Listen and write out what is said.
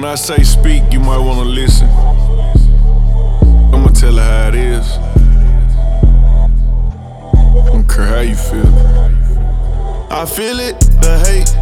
I say speak, you might wanna listen. I'ma tell her how it is. Don't care how you feel. I feel it, the hate.